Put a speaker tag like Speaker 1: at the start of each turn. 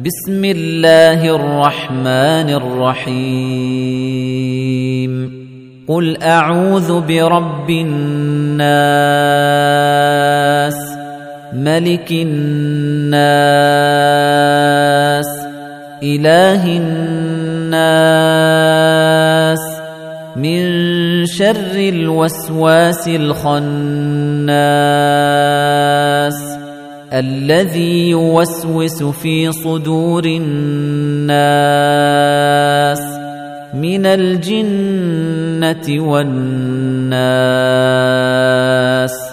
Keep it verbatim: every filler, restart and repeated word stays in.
Speaker 1: بسم الله الرحمن الرحيم قل أعوذ برب الناس ملك الناس إله الناس من شر الوسواس الخناس الذي يوسوس في صدور الناس من الجنة والناس